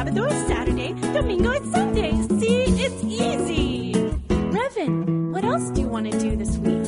Sábado is Saturday, Domingo is Sunday. See, it's easy. Revan, what else do you want to do this week?